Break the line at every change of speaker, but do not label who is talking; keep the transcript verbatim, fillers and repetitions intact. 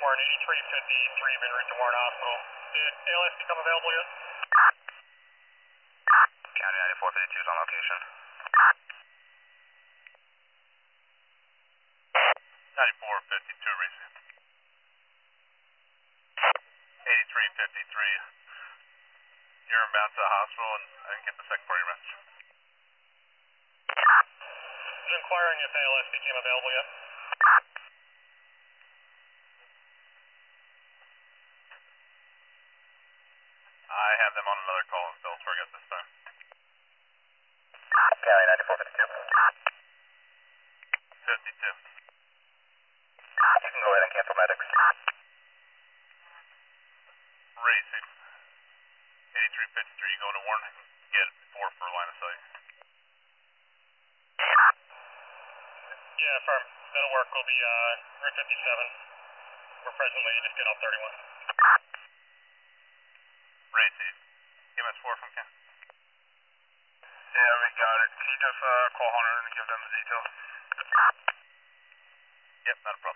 Warren, eighty-three fifty-three, en route to Warren Hospital. Did A L S become available yet?
County ninety-four fifty-two is on location. ninety-four fifty-two, recent. eighty-three fifty-three. You're inbound to the hospital and I can get the second party message.
Just inquiring if A L S became available yet?
I have them on another call in Phillipsburg at this time. County ninety-four fifty-two. fifty-two. You can go ahead and cancel medics. Racing. eighty-three fifty-three, you going to Warren? Get four for line of sight.
Yeah, firm. That'll work. We'll be uh, Route fifty-seven. We're presently just getting off thirty-one.
Racing. M S four from Ken.
Yeah, we got it. Can you just uh, call Hunter and give them the details?
Yep, not a problem.